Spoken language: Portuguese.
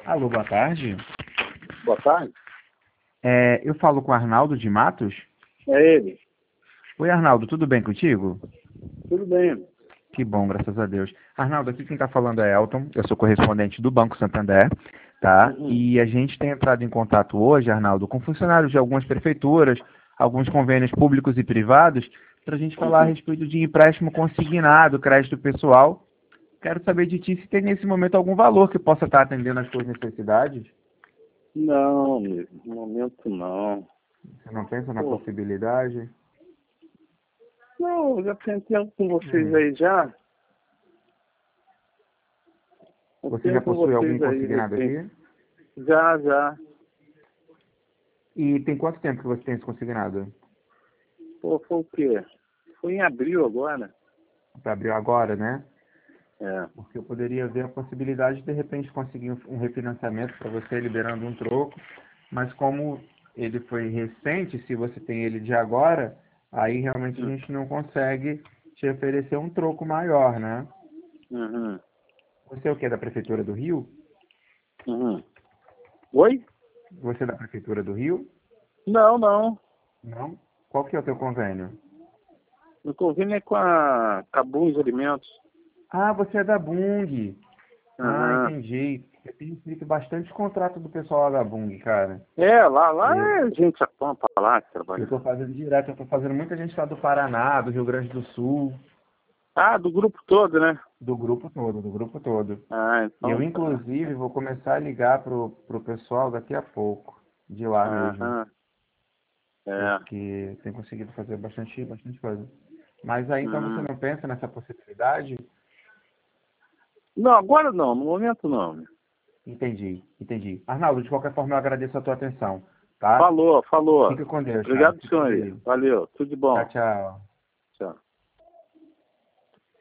Alô, boa tarde. Boa tarde. Eu falo com o Arnaldo de Matos. É ele. Oi, Arnaldo, tudo bem contigo? Tudo bem. Que bom, graças a Deus. Arnaldo, aqui quem está falando é Elton, eu sou correspondente do Banco Santander, tá? Uhum. E a gente tem entrado em contato hoje, Arnaldo, com funcionários de algumas prefeituras, alguns convênios públicos e privados, para a gente falar a respeito de empréstimo consignado, crédito pessoal. Quero saber de ti se tem nesse momento algum valor que possa estar atendendo às tuas necessidades. Não, amigo, no momento não. Você não pensa na Pô, possibilidade? não, eu já tentei com vocês Hum. aí já. Eu Você já tenho com possui algum vocês aí, consignado aqui? já. E tem quanto tempo que você tem esse consignado? Pô, foi o quê? Foi em abril agora. Para abrir agora, né? É. Porque eu poderia ver a possibilidade de repente conseguir um refinanciamento para você liberando um troco, mas como ele foi recente, se você tem ele de agora, aí realmente a Hum. gente não consegue te oferecer um troco maior, né? Uhum. Você é o que? Da Prefeitura do Rio? Uhum. Oi? Você é da Prefeitura do Rio? Não. Não? Qual que é o teu convênio? Meu convênio é com a Cabum Alimentos. Ah, você é da Bung. Ah, Aham. entendi. Eu tenho feito bastante contrato do pessoal lá da Bung, cara. É, lá Eu, é gente apampa lá que eu trabalha. tô fazendo direto, eu tô fazendo muita gente lá do Paraná, do Rio Grande do Sul, Ah, do grupo todo, né? do grupo todo, do grupo todo. Ah, E eu, então tá. inclusive, vou começar a ligar pro pessoal daqui a pouco, de lá mesmo, Aham. É. porque tem conseguido fazer bastante coisa. Mas aí, então, você Hum. não pensa nessa possibilidade? Não, agora não, no momento não. Entendi, entendi. Arnaldo, de qualquer forma, eu agradeço a tua atenção, tá? Falou. Fica com Deus, cara. Obrigado, Fica com senhor aí. Deus. Valeu, tudo de Tchau, bom. tchau. Tchau.